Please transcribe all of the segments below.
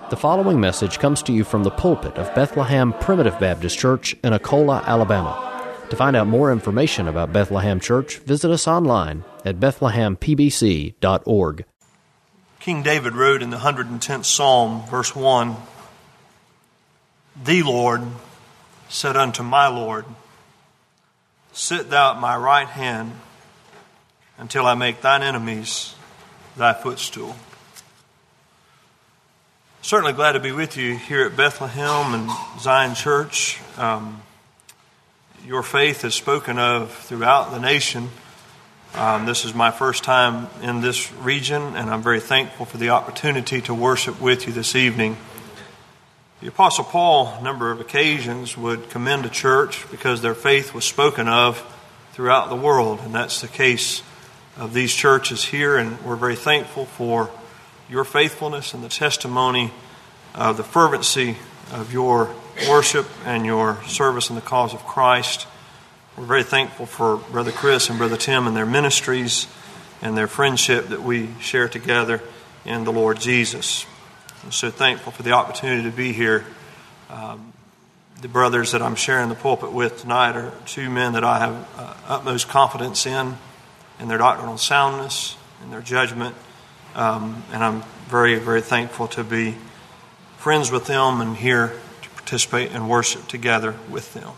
The following message comes to you from the pulpit of Bethlehem Primitive Baptist Church in Akola, Alabama. To find out more information about Bethlehem Church, visit us online at bethlehempbc.org. King David wrote in the 110th Psalm, verse 1, "The Lord said unto my Lord, Sit thou at my right hand until I make thine enemies thy footstool." Certainly glad to be with you here at Bethlehem and Zion Church. Your faith is spoken of throughout the nation. This is my first time in this region, and I'm very thankful for the opportunity to worship with you this evening. The Apostle Paul, on a number of occasions, would commend a church because their faith was spoken of throughout the world, and that's the case of these churches here, and we're very thankful for your faithfulness and the testimony of the fervency of your worship and your service in the cause of Christ. We're very thankful for Brother Chris and Brother Tim and their ministries and their friendship that we share together in the Lord Jesus. I'm so thankful for the opportunity to be here. The brothers that I'm sharing the pulpit with tonight are two men that I have utmost confidence in their doctrinal soundness, in their judgment, and I'm very, very thankful to be friends with them and here to participate and worship together with them.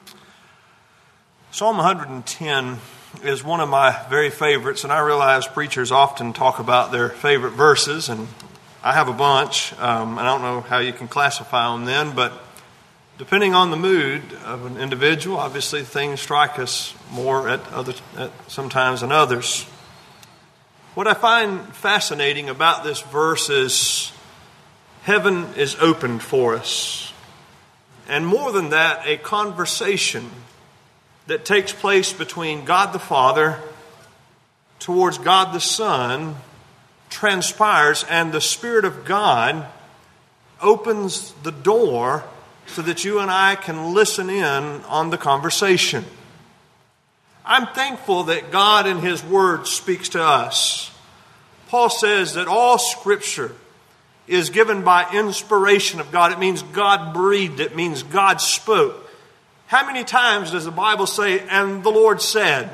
Psalm 110 is one of my very favorites, and I realize preachers often talk about their favorite verses, and I have a bunch. I don't know how you can classify them then, but depending on the mood of an individual, obviously things strike us more at sometimes than others. What I find fascinating about this verse is heaven is opened for us. And more than that, a conversation that takes place between God the Father towards God the Son transpires, and the Spirit of God opens the door so that you and I can listen in on the conversation. I'm thankful that God in His Word speaks to us. Paul says that all Scripture is given by inspiration of God. It means God breathed. It means God spoke. How many times does the Bible say, "And the Lord said"?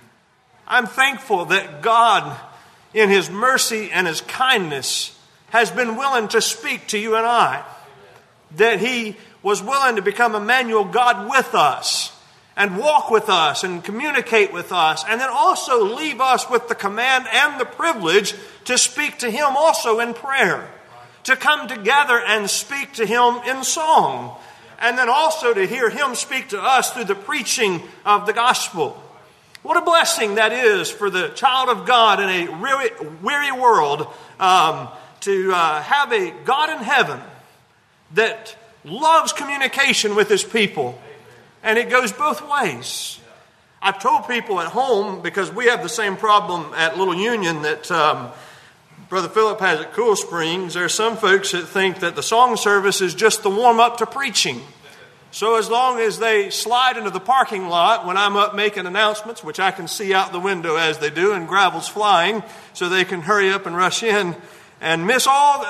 I'm thankful that God, in His mercy and His kindness, has been willing to speak to you and I. That He was willing to become Emmanuel, God with us, and walk with us and communicate with us, and then also leave us with the command and the privilege to speak to Him also in prayer, to come together and speak to Him in song, and then also to hear Him speak to us through the preaching of the gospel. What a blessing that is for the child of God in a really weary world to have a God in heaven that loves communication with His people. And it goes both ways. I've told people at home, because we have the same problem at Little Union that Brother Philip has at Cool Springs. There are some folks that think that the song service is just the warm-up to preaching. So as long as they slide into the parking lot when I'm up making announcements, which I can see out the window as they do, and gravel's flying, so they can hurry up and rush in and miss all,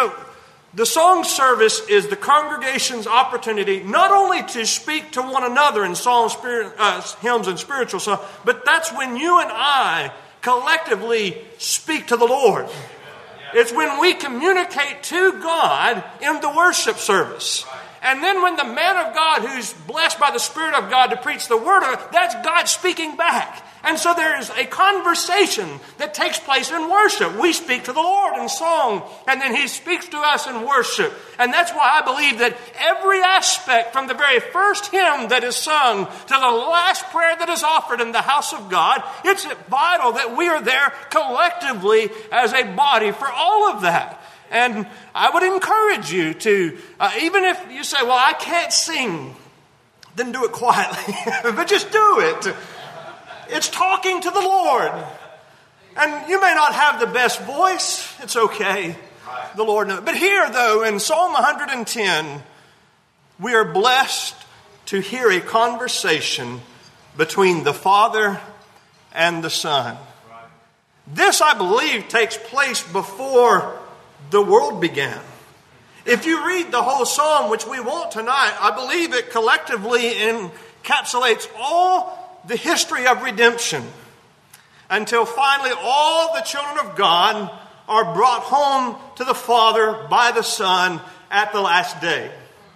the song service is the congregation's opportunity not only to speak to one another in psalms, hymns, and spiritual songs, but that's when you and I collectively speak to the Lord. It's when we communicate to God in the worship service. And then when the man of God who's blessed by the Spirit of God to preach the Word of it, that's God speaking back. And so there's a conversation that takes place in worship. We speak to the Lord in song, and then He speaks to us in worship. And that's why I believe that every aspect, from the very first hymn that is sung to the last prayer that is offered in the house of God, it's vital that we are there collectively as a body for all of that. And I would encourage you to, even if you say, "Well, I can't sing," then do it quietly. But just do it. It's talking to the Lord. And you may not have the best voice. It's okay. The Lord knows. But here, though, in Psalm 110, we are blessed to hear a conversation between the Father and the Son. This, I believe, takes place before the world began. If you read the whole psalm, which we won't tonight, I believe it collectively encapsulates all the history of redemption until finally all the children of God are brought home to the Father by the Son at the last day.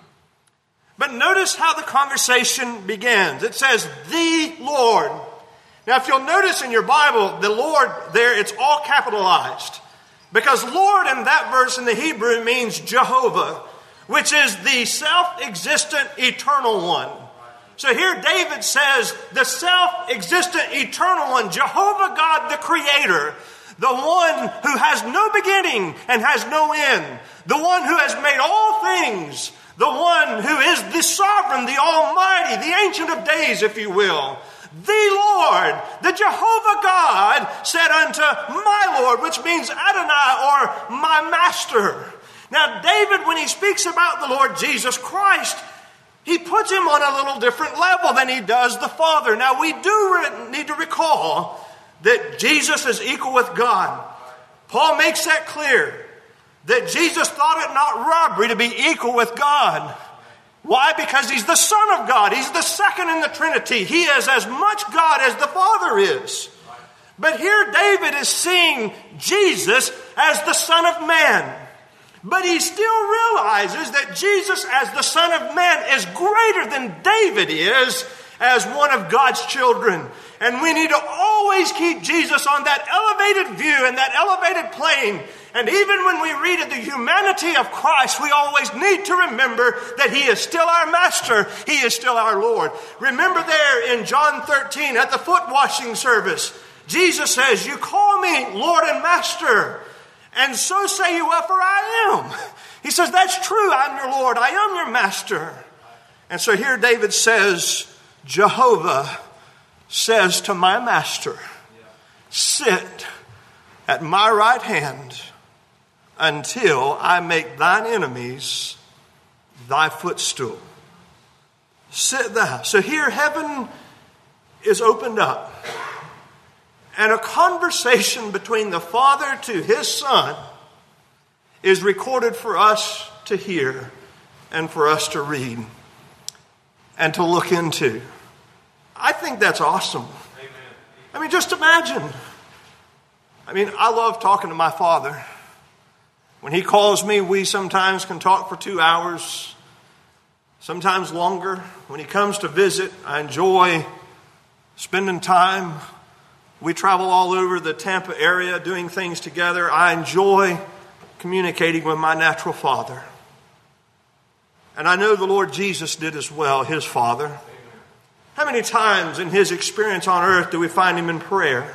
But notice how the conversation begins. It says, the Lord. Now, if you'll notice in your Bible, the Lord there, it's all capitalized. Because Lord in that verse in the Hebrew means Jehovah, which is the self-existent eternal one. So here David says, the self-existent eternal one, Jehovah God the Creator, the one who has no beginning and has no end, the one who has made all things, the one who is the sovereign, the almighty, the ancient of days, if you will. The Lord, the Jehovah God, said unto my Lord, which means Adonai, or my master. Now, David, when he speaks about the Lord Jesus Christ, he puts him on a little different level than he does the Father. Now, we do need to recall that Jesus is equal with God. Paul makes that clear, that Jesus thought it not robbery to be equal with God. Why? Because he's the Son of God. He's the second in the Trinity. He is as much God as the Father is. But here David is seeing Jesus as the Son of Man. But he still realizes that Jesus as the Son of Man is greater than David is as one of God's children. And we need to always keep Jesus on that elevated view and that elevated plane. And even when we read of the humanity of Christ, we always need to remember that he is still our master. He is still our Lord. Remember there in John 13 at the foot washing service, Jesus says, you call me Lord and Master, and so say you will, for I am. He says, that's true. I'm your Lord. I am your Master. And so here David says, Jehovah says to my Master, sit at my right hand until I make thine enemies thy footstool. Sit thou. So here heaven is opened up. And a conversation between the Father to his Son is recorded for us to hear and for us to read and to look into. I think that's awesome. Amen. I mean, just imagine. I love talking to my Father. When he calls me, we sometimes can talk for 2 hours, sometimes longer. When he comes to visit, I enjoy spending time. We travel all over the Tampa area doing things together. I enjoy communicating with my natural father. And I know the Lord Jesus did as well, his Father. How many times in his experience on earth do we find him in prayer?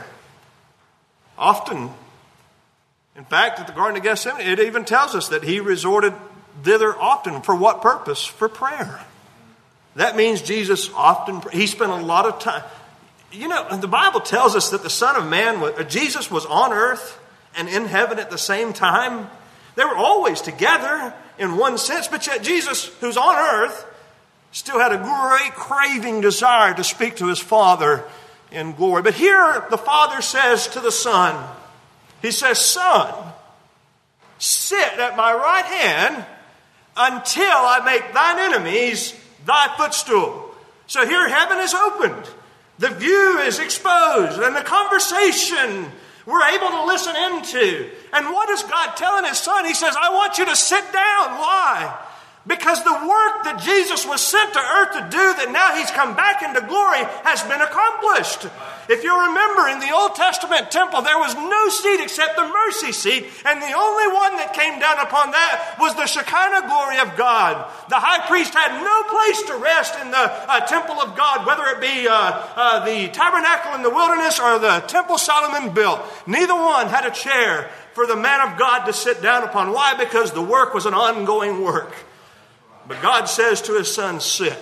Often. In fact, at the Garden of Gethsemane, it even tells us that he resorted thither often. For what purpose? For prayer. That means Jesus often, he spent a lot of time. You know, the Bible tells us that the Son of Man, Jesus was on earth and in heaven at the same time. They were always together in one sense, but yet Jesus, who's on earth, still had a great craving desire to speak to his Father in glory. But here the Father says to the Son, he says, Son, sit at my right hand until I make thine enemies thy footstool. So here heaven is opened. The view is exposed, and the conversation we're able to listen into. And what is God telling his Son? He says, I want you to sit down. Why? Because the work that Jesus was sent to earth to do, that now he's come back into glory, has been accomplished. If you remember, in the Old Testament temple, there was no seat except the mercy seat, and the only one that came down upon that was the Shekinah glory of God. The high priest had no place to rest in the temple of God, whether it be the tabernacle in the wilderness or the temple Solomon built. Neither one had a chair for the man of God to sit down upon. Why? Because the work was an ongoing work. But God says to his Son, sit.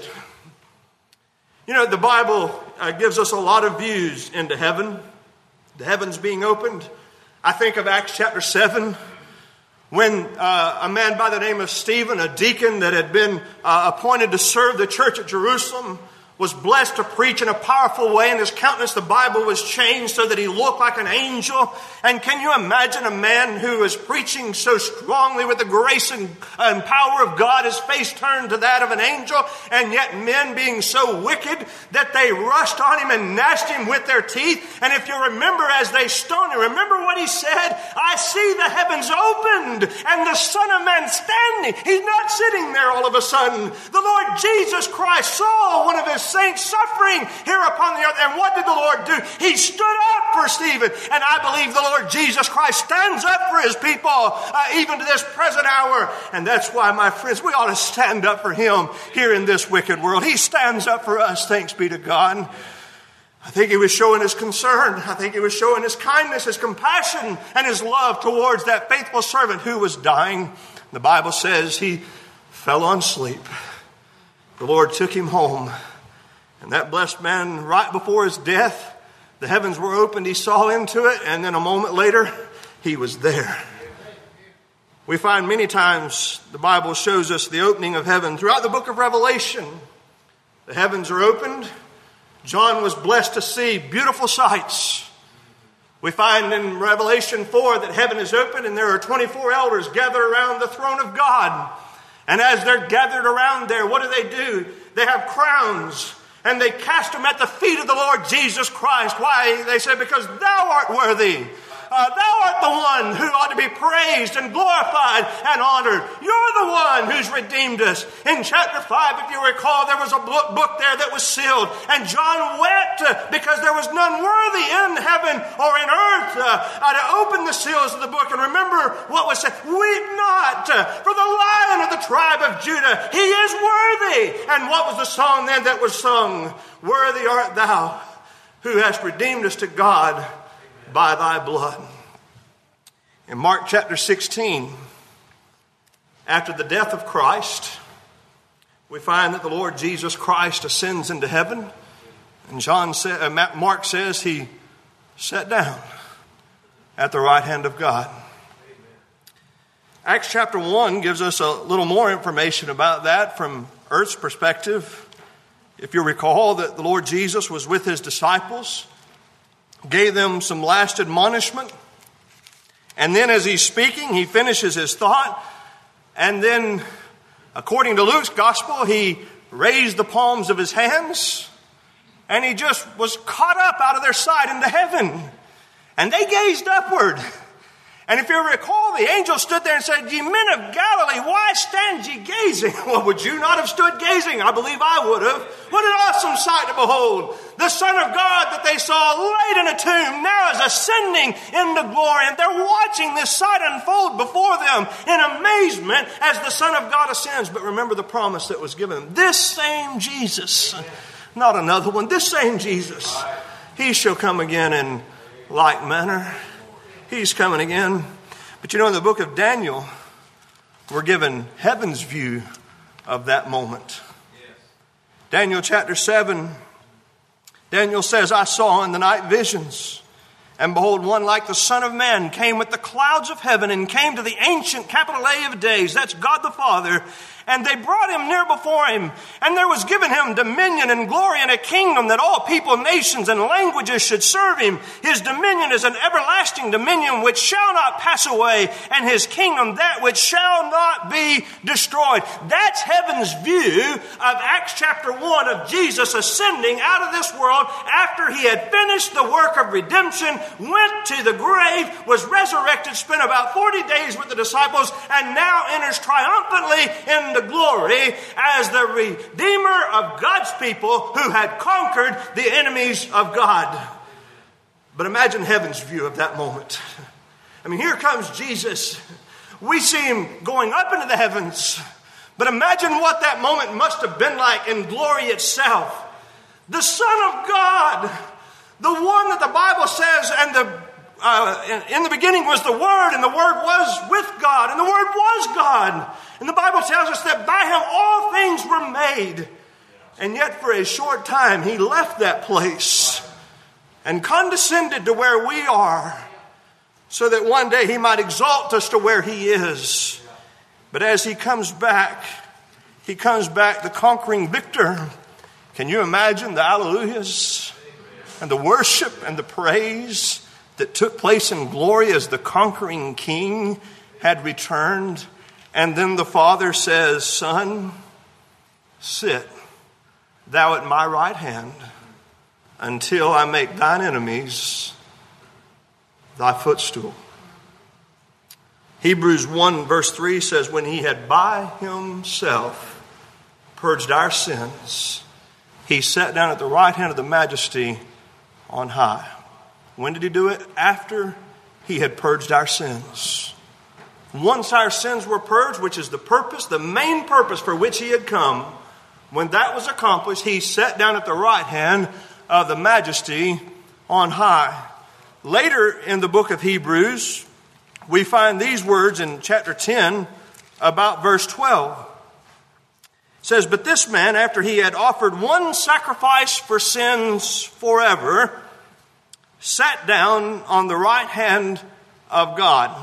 You know, the Bible gives us a lot of views into heaven. The heavens being opened. I think of Acts chapter 7, when a man by the name of Stephen, a deacon that had been appointed to serve the church at Jerusalem, was blessed to preach in a powerful way, and his countenance, the Bible, was changed so that he looked like an angel. And can you imagine a man who is preaching so strongly with the grace and power of God, his face turned to that of an angel, and yet men being so wicked that they rushed on him and gnashed him with their teeth? And if you remember, as they stoned him, remember what he said? I see the heavens opened and the Son of Man standing. He's not sitting there all of a sudden. The Lord Jesus Christ saw one of his saints suffering here upon the earth. And what did the Lord do? He stood up for Stephen. And I believe the Lord Jesus Christ stands up for his people, even to this present hour. And that's why, my friends, we ought to stand up for him here in this wicked world. He stands up for us, thanks be to God. I think he was showing his concern. I think he was showing his kindness, his compassion, and his love towards that faithful servant who was dying. The Bible says he fell on sleep. The Lord took him home. And that blessed man, right before his death, the heavens were opened. He saw into it. And then a moment later, he was there. We find many times the Bible shows us the opening of heaven. Throughout the book of Revelation, the heavens are opened. John was blessed to see beautiful sights. We find in Revelation 4 that heaven is open and there are 24 elders gathered around the throne of God. And as they're gathered around there, what do? They have crowns. And they cast them at the feet of the Lord Jesus Christ. Why? They said, because thou art worthy. Thou art the one who ought to be praised and glorified and honored. You're the one who's redeemed us. In chapter 5, if you recall, there was a book there that was sealed. And John wept because there was none worthy in heaven or in earth to open the seals of the book. And remember what was said, weep not, for the Lion of the tribe of Judah, he is worthy. And what was the song then that was sung? Worthy art thou, who hast redeemed us to God by thy blood. In Mark chapter 16, after the death of Christ, we find that the Lord Jesus Christ ascends into heaven. And Mark says he sat down at the right hand of God. Acts chapter 1 gives us a little more information about that from earth's perspective. If you recall that the Lord Jesus was with his disciples, gave them some last admonishment. And then as he's speaking, he finishes his thought. And then, according to Luke's gospel, he raised the palms of his hands. And he just was caught up out of their sight into heaven. And they gazed upward. And if you recall, the angel stood there and said, Ye men of Galilee, why stand ye gazing? Well, would you not have stood gazing? I believe I would have. What an awesome sight to behold. The Son of God that they saw laid in a tomb now is ascending into glory. And they're watching this sight unfold before them in amazement as the Son of God ascends. But remember the promise that was given them. This same Jesus, not another one, this same Jesus, he shall come again in like manner. He's coming again. But you know, in the book of Daniel, we're given heaven's view of that moment. Daniel chapter 7, Daniel says, I saw in the night visions, and behold, one like the Son of Man came with the clouds of heaven and came to the ancient capital A of days. That's God the Father. And they brought him near before him. And there was given him dominion and glory and a kingdom that all people, nations, and languages should serve him. His dominion is an everlasting dominion which shall not pass away, and his kingdom that which shall not be destroyed. That's heaven's view of Acts chapter 1 of Jesus ascending out of this world after he had finished the work of redemption, went to the grave, was resurrected, spent about 40 days with the disciples, and now enters triumphantly in the glory as the Redeemer of God's people who had conquered the enemies of God. But imagine heaven's view of that moment. I mean, here comes Jesus. We see him going up into the heavens. But imagine what that moment must have been like in glory itself. The Son of God, the one that the Bible says, and in the beginning was the Word, and the Word was with God, and the Word was God. And the Bible tells us that by him all things were made. And yet for a short time he left that place and condescended to where we are, so that one day he might exalt us to where he is. But as he comes back the conquering victor. Can you imagine the hallelujahs and the worship and the praise that took place in glory as the conquering king had returned? And then the Father says, Son, sit thou at my right hand until I make thine enemies thy footstool. Hebrews 1 verse 3 says, when he had by himself purged our sins, he sat down at the right hand of the Majesty on high. When did he do it? After he had purged our sins. Once our sins were purged, which is the purpose, the main purpose for which he had come, when that was accomplished, he sat down at the right hand of the Majesty on high. Later in the book of Hebrews, we find these words in chapter 10 about verse 12. It says, but this man, after he had offered one sacrifice for sins forever, sat down on the right hand of God,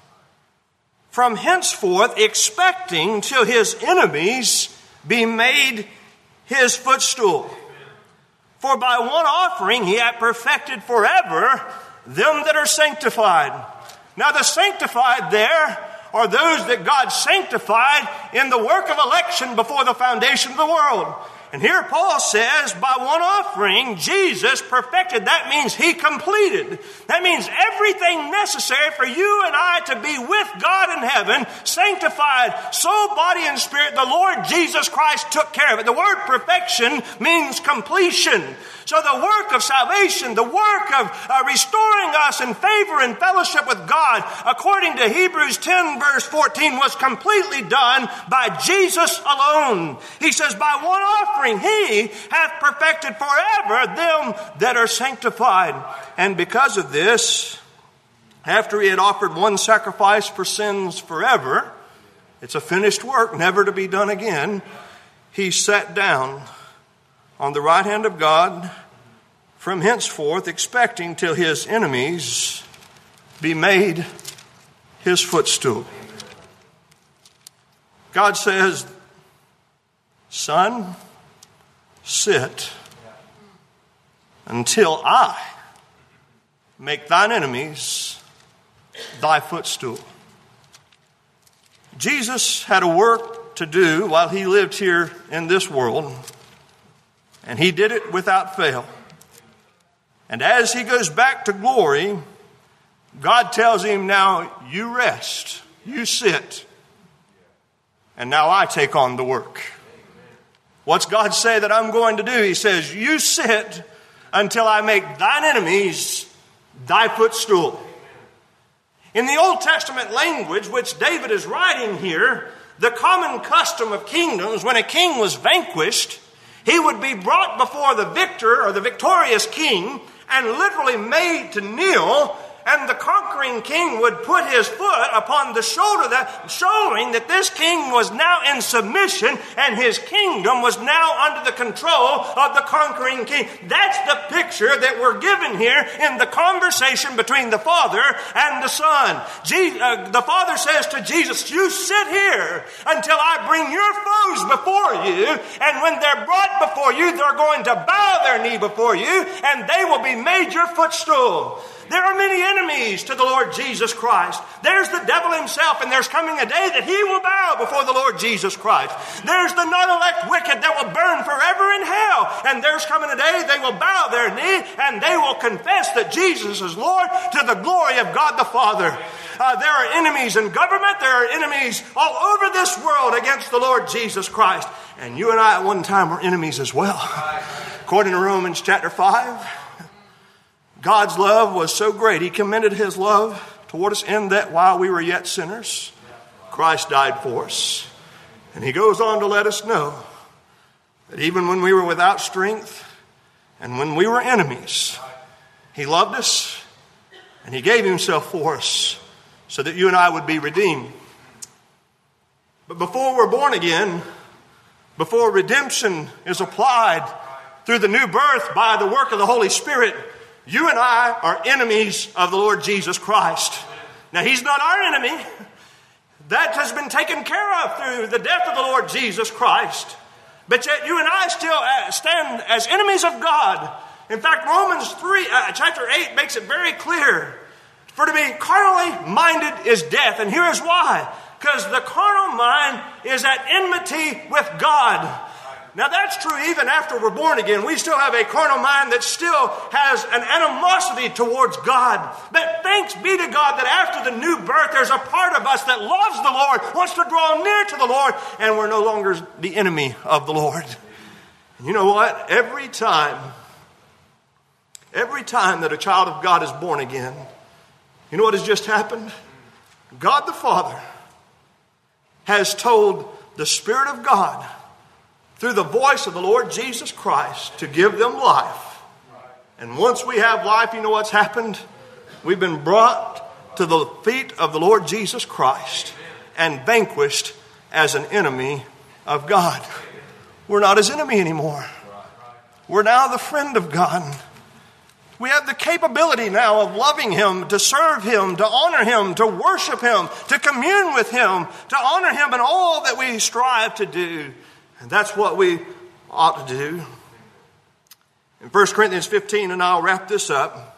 from henceforth expecting till his enemies be made his footstool. For by one offering he hath perfected forever them that are sanctified. Now the sanctified there are those that God sanctified in the work of election before the foundation of the world. And here Paul says, by one offering, Jesus perfected. That means he completed. That means everything necessary for you and I to be with God in heaven, sanctified, soul, body, and spirit, the Lord Jesus Christ took care of it. The word perfection means completion. So the work of salvation, the work of restoring us in favor and fellowship with God, according to Hebrews 10 verse 14, was completely done by Jesus alone. He says, by one offering he hath perfected forever them that are sanctified. And because of this, after he had offered one sacrifice for sins forever, it's a finished work, never to be done again, he sat down on the right hand of God, from henceforth expecting till his enemies be made his footstool. God says, Son, sit until I make thine enemies thy footstool. Jesus had a work to do while he lived here in this world, and he did it without fail. And as he goes back to glory, God tells him, now you rest, you sit, and now I take on the work. What's God say that I'm going to do? He says, you sit until I make thine enemies thy footstool. In the Old Testament language, which David is writing here, the common custom of kingdoms, when a king was vanquished, he would be brought before the victor or the victorious king and literally made to kneel, and the conquering king would put his foot upon the shoulder, showing that this king was now in submission and his kingdom was now under the control of the conquering king. That's the picture that we're given here in the conversation between the Father and the Son. The Father says to Jesus, you sit here until I bring your foes before you, and when they're brought before you, they're going to bow their knee before you, and they will be made your footstool. There are many enemies to the Lord Jesus Christ. There's the devil himself, and there's coming a day that he will bow before the Lord Jesus Christ. There's the non-elect wicked that will burn forever in hell, and there's coming a day they will bow their knee and they will confess that Jesus is Lord to the glory of God the Father. There are enemies in government. There are enemies all over this world against the Lord Jesus Christ. And you and I at one time were enemies as well. According to Romans chapter 5, God's love was so great, he commended his love toward us in that while we were yet sinners, Christ died for us. And he goes on to let us know that even when we were without strength and when we were enemies, he loved us and he gave himself for us so that you and I would be redeemed. But before we're born again, before redemption is applied through the new birth by the work of the Holy Spirit, you and I are enemies of the Lord Jesus Christ. Now, he's not our enemy. That has been taken care of through the death of the Lord Jesus Christ. But yet you and I still stand as enemies of God. In fact, Romans chapter 8 makes it very clear. For to be carnally minded is death. And here is why. Because the carnal mind is at enmity with God. Now that's true even after we're born again. We still have a carnal mind that still has an animosity towards God. But thanks be to God that after the new birth, there's a part of us that loves the Lord, wants to draw near to the Lord, and we're no longer the enemy of the Lord. And you know what? Every time that a child of God is born again, you know what has just happened? God the Father has told the Spirit of God through the voice of the Lord Jesus Christ to give them life. And once we have life, you know what's happened? We've been brought to the feet of the Lord Jesus Christ and vanquished as an enemy of God. We're not his enemy anymore. We're now the friend of God. We have the capability now of loving him, to serve him, to honor him, to worship him, to commune with him, to honor him in all that we strive to do. And that's what we ought to do. In 1 Corinthians 15, and I'll wrap this up,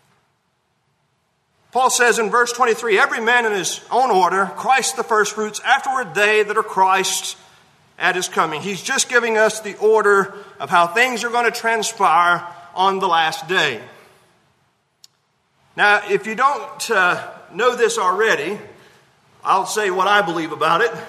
Paul says in verse 23, every man in his own order, Christ the firstfruits, afterward they that are Christ at his coming. He's just giving us the order of how things are going to transpire on the last day. Now, if you don't know this already, I'll say what I believe about it.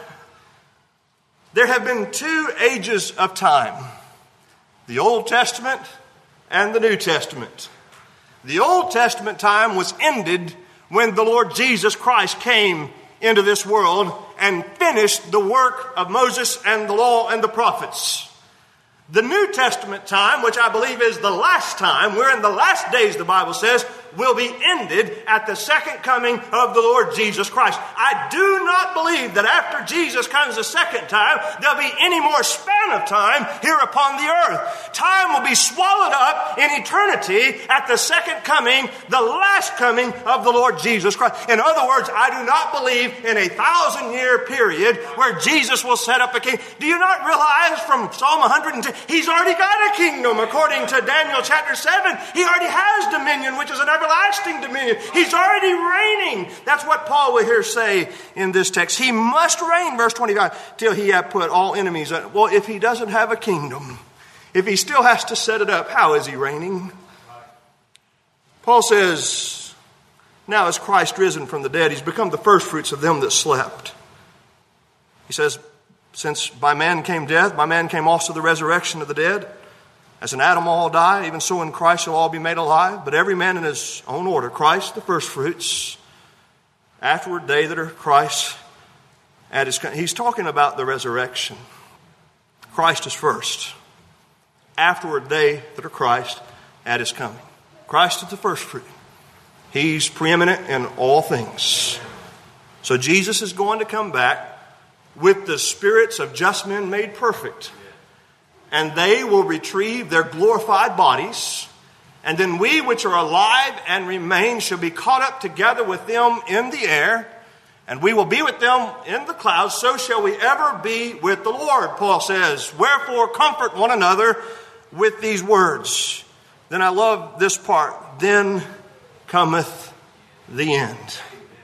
There have been two ages of time, the Old Testament and the New Testament. The Old Testament time was ended when the Lord Jesus Christ came into this world and finished the work of Moses and the law and the prophets. The New Testament time, which I believe is the last time, we're in the last days, the Bible says, will be ended at the second coming of the Lord Jesus Christ. I do not believe that after Jesus comes the second time, there'll be any more span of time here upon the earth. Time will be swallowed up in eternity at the second coming, the last coming of the Lord Jesus Christ. In other words, I do not believe in a 1,000-year period where Jesus will set up a king. Do you not realize from Psalm 110, he's already got a kingdom according to Daniel chapter 7. He already has dominion, which is an everlasting dominion. He's already reigning. That's what Paul will here say in this text. He must reign, verse 25, till he have put all enemies. Well, if he doesn't have a kingdom, if he still has to set it up, how is he reigning? Paul says, now is Christ risen from the dead. He's become the firstfruits of them that slept. He says, since by man came death, by man came also the resurrection of the dead. As in Adam all die, even so in Christ shall all be made alive. But every man in his own order. Christ the firstfruits. Afterward they that are Christ at his coming. He's talking about the resurrection. Christ is first. Afterward they that are Christ at his coming. Christ is the firstfruit. He's preeminent in all things. So Jesus is going to come back with the spirits of just men made perfect. And they will retrieve their glorified bodies. And then we which are alive and remain shall be caught up together with them in the air. And we will be with them in the clouds. So shall we ever be with the Lord, Paul says. Wherefore comfort one another with these words. Then I love this part. Then cometh the end.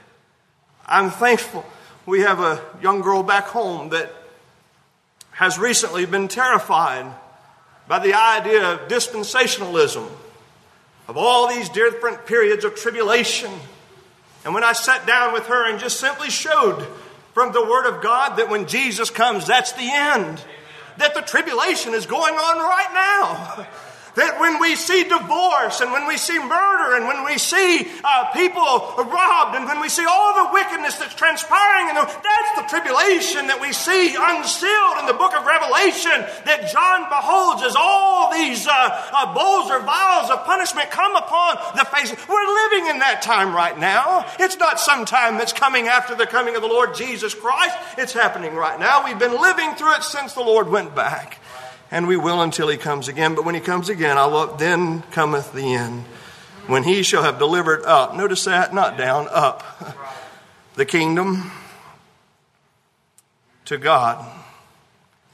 I'm thankful. We have a young girl back home that has recently been terrified by the idea of dispensationalism, of all these different periods of tribulation. And when I sat down with her and just simply showed from the Word of God that when Jesus comes, that's the end, that the tribulation is going on right now. That when we see divorce and when we see murder and when we see people robbed and when we see all the wickedness that's transpiring, that's the tribulation that we see unsealed in the book of Revelation that John beholds as all these bowls or vials of punishment come upon the face. We're living in that time right now. It's not some time that's coming after the coming of the Lord Jesus Christ. It's happening right now. We've been living through it since the Lord went back. And we will until he comes again. But when he comes again, then cometh the end. When he shall have delivered up. Notice that, not down, up. The kingdom to God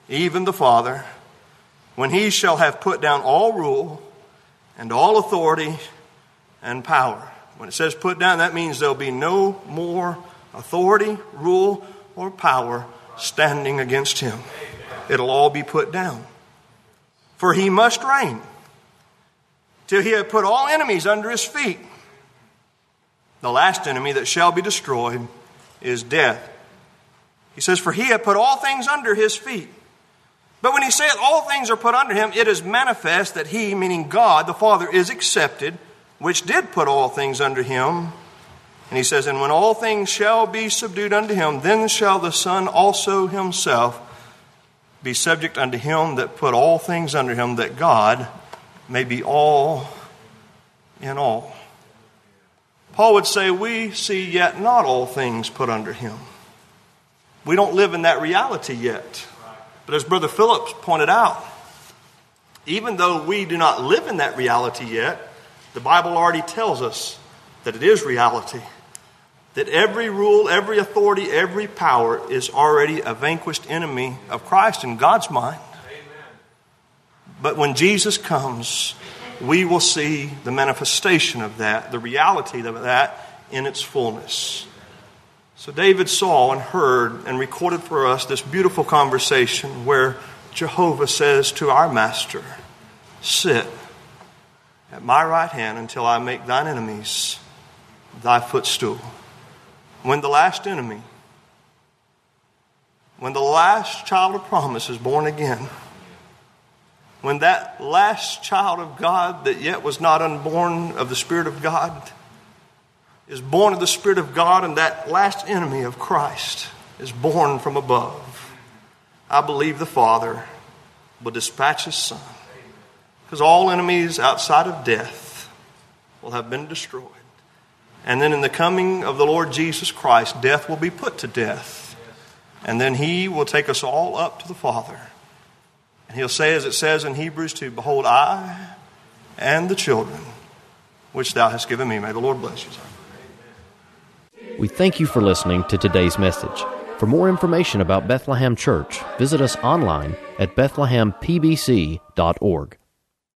even the Father, when he shall have put down all rule and all authority and power. When it says put down, that means there'll be no more authority, rule, or power standing against him. It'll all be put down. For he must reign till he have put all enemies under his feet. The last enemy that shall be destroyed is death. He says, for he hath put all things under his feet. But when he saith all things are put under him, it is manifest that he, meaning God, the Father, is accepted, which did put all things under him. And he says, and when all things shall be subdued unto him, then shall the Son also himself be subject unto him that put all things under him, that God may be all in all. Paul would say, we see yet not all things put under him. We don't live in that reality yet. But as Brother Phillips pointed out, even though we do not live in that reality yet, the Bible already tells us that it is reality. That every rule, every authority, every power is already a vanquished enemy of Christ in God's mind. But when Jesus comes, we will see the manifestation of that, the reality of that in its fullness. So David saw and heard and recorded for us this beautiful conversation where Jehovah says to our Master, sit at my right hand until I make thine enemies thy footstool. When the last enemy, when the last child of promise is born again, when that last child of God that yet was not unborn of the Spirit of God is born of the Spirit of God, and that last enemy of Christ is born from above, I believe the Father will dispatch his Son, because all enemies outside of death will have been destroyed. And then in the coming of the Lord Jesus Christ, death will be put to death. And then he will take us all up to the Father. And he'll say, as it says in Hebrews 2, behold, I and the children which thou hast given me. May the Lord bless you, sir. We thank you for listening to today's message. For more information about Bethlehem Church, visit us online at bethlehempbc.org.